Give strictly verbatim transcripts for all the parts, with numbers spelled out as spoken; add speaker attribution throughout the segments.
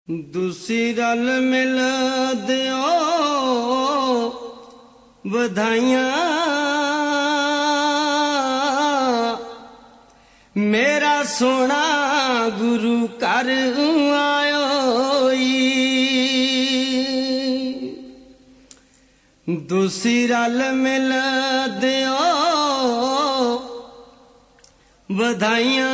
Speaker 1: दूसरी रल मिल दियो बधाइयाँ, मेरा सोना गुरु कर आयो। दूसरी रल मिल दियो बधाइयाँ,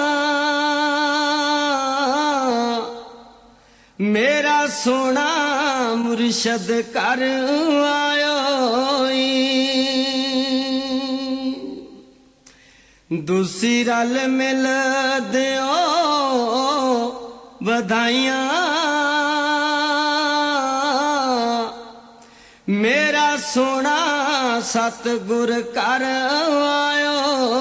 Speaker 1: मेरा सोना मुर्शद कर आयो। दूसरी रल मिल दियो बधाइयाँ, मेरा सोना सतगुर कर आयो।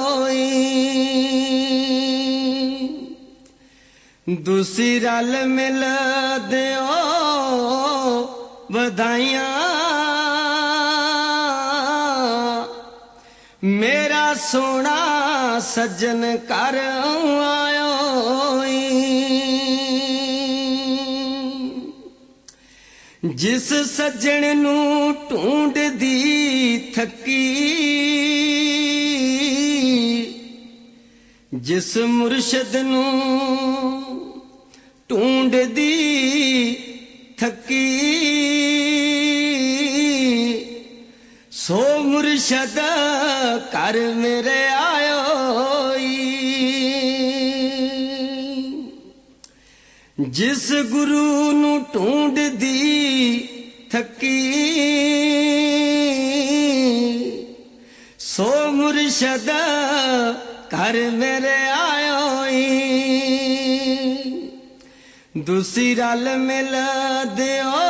Speaker 1: दूसरी रल मिल दियो बधाइयाँ, मेरा सोना सज्जन कर आयो। जिस सज्जन नू ढूंढ दी थकी, जिस मुर्शद नू ढूंढ दी थकी, सो मुर्शद कर मेरे आयो। जिस गुरु नू ढूंढ दी थकी, सो मुर्शद कर मेरे आयो। दूसरी रल मिल दियो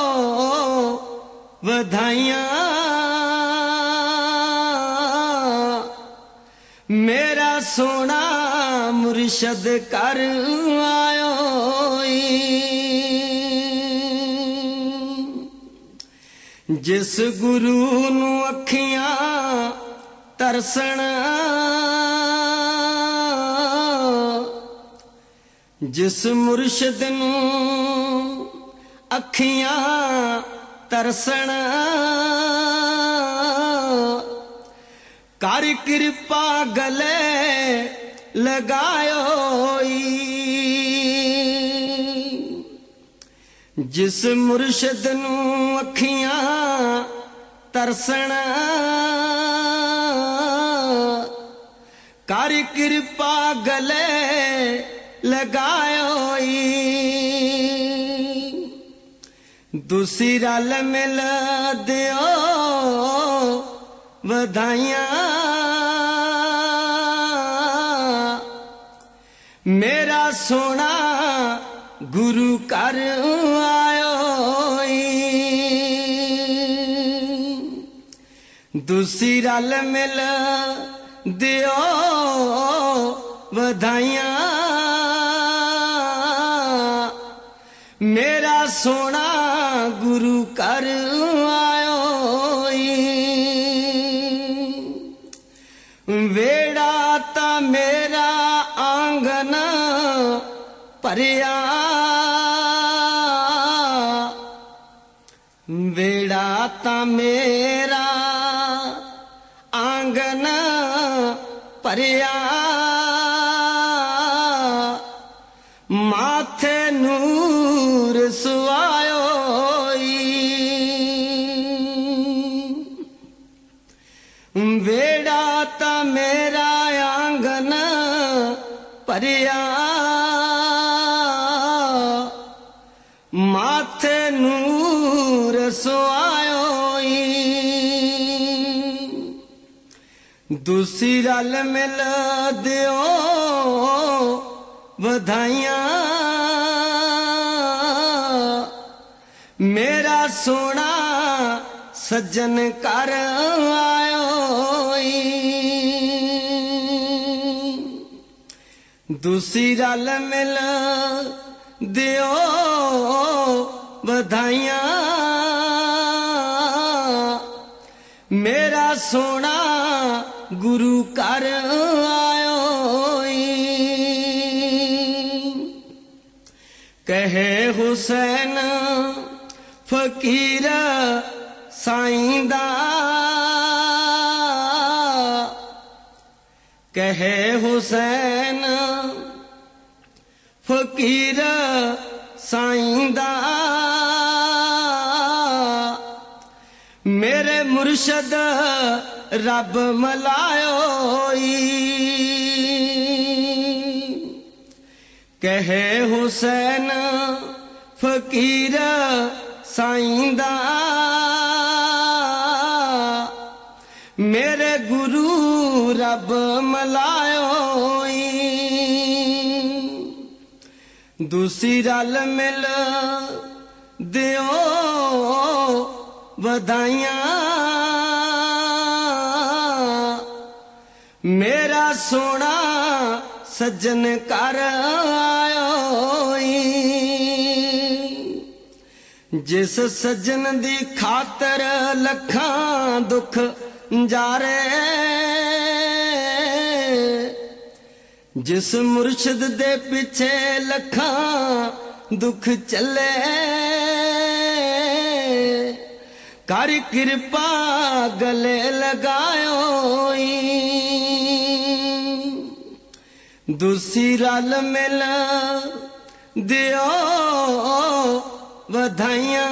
Speaker 1: बधाइयाँ, मेरा सोना मुर्शद कर आयो। जिस गुरु नू अखियां तरसण, जिस मुर्शद नू अखियां तरसण, कर कृपा गले लगायो। जिस मुर्शद नू अखियां तरसण, कर कृपा गले लगायो। दूसरी रल मिल दियो बधाइयाँ, मेरा सोना गुरु कर आयो। दूसरी रल मिल दियो बधाइयाँ, मेरा सोना गुरु कर आयो। वेड़ा ता मेरा आंगन परिया, वेड़ा ता मेरा आंगन परिया, माथे नूर सुआयो। वेड़ा ता मेरा आंगन परिया, माथे नूर सुआयो। दूसरी रल मिल दियो बधाइयाँ, मेरा सोना सज्जन कर आयो। दूसरी रल मिल दियो बधाइयाँ, मेरा सोना गुरु कर आयो। कहे हुसैन फकीर साईं दा, कहे हुसैन फकीर साईं दा, मेरे मुर्शद रब मलायोई। कहे हुसैन फकीर साईं दा, मेरे गुरु रब मलायोई। दूसरी रल मिल दियो बधाइयां, मेरा सोना सज्जन कर आयोई। जिस सज्जन दी खातर लखां दुख जारे, जिस मुर्शद दे पिछे लखां दुख चले, कर कृपा गले लगायोई। दूसरी रल मिल दियो बधाइयां,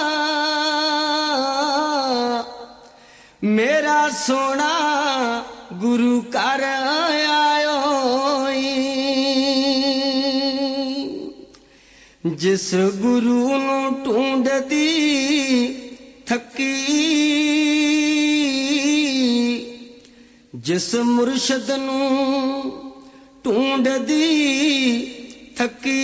Speaker 1: मेरा सोना गुरु कर आयोई। जिस गुरु नू ढूंढदी थकी, जिस मुर्शद नू ढूंढदी थकी,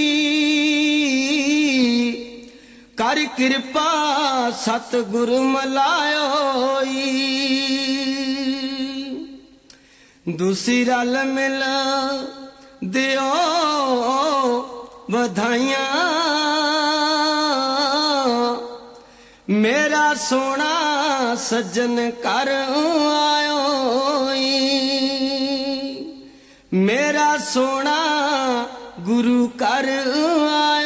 Speaker 1: कर कृपा सतगुर मलायोई। दूसरी रल मिल दियो बधाइयां, मेरा सोना सज्जन कर आयोई। मेरा सोना गुरु कर आयोई।